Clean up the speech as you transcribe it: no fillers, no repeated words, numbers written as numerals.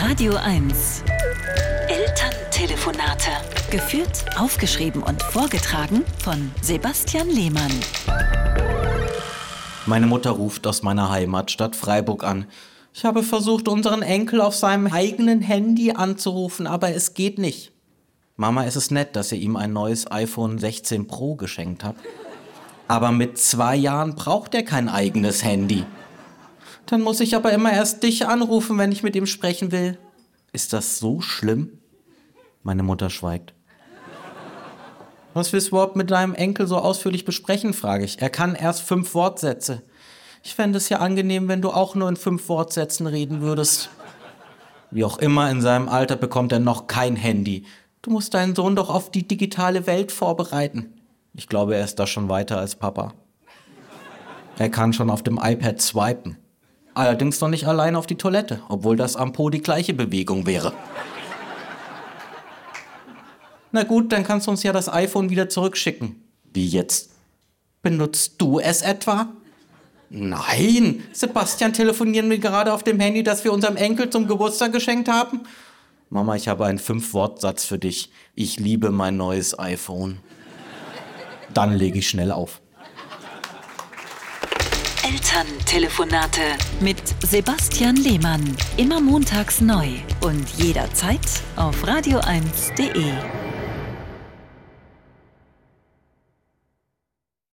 Radio 1. Elterntelefonate. Geführt, aufgeschrieben und vorgetragen von Sebastian Lehmann. Meine Mutter ruft aus meiner Heimatstadt Freiburg an. Ich habe versucht, unseren Enkel auf seinem eigenen Handy anzurufen, aber es geht nicht. Mama, es ist nett, dass ihr ihm ein neues iPhone 16 Pro geschenkt habt. Aber mit 2 Jahren braucht er kein eigenes Handy. Dann muss ich aber immer erst dich anrufen, wenn ich mit ihm sprechen will. Ist das so schlimm? Meine Mutter schweigt. Was willst du überhaupt mit deinem Enkel so ausführlich besprechen, frage ich. Er kann erst 5 Wortsätze. Ich fände es ja angenehm, wenn du auch nur in 5 Wortsätzen reden würdest. Wie auch immer, in seinem Alter bekommt er noch kein Handy. Du musst deinen Sohn doch auf die digitale Welt vorbereiten. Ich glaube, er ist da schon weiter als Papa. Er kann schon auf dem iPad swipen. Allerdings noch nicht allein auf die Toilette, obwohl das am Po die gleiche Bewegung wäre. Na gut, dann kannst du uns ja das iPhone wieder zurückschicken. Wie jetzt? Benutzt du es etwa? Nein, Sebastian, telefonieren wir gerade auf dem Handy, das wir unserem Enkel zum Geburtstag geschenkt haben? Mama, ich habe einen 5-Wortsatz für dich. Ich liebe mein neues iPhone. Dann lege ich schnell auf. Elterntelefonate mit Sebastian Lehmann. Immer montags neu und jederzeit auf radio1.de.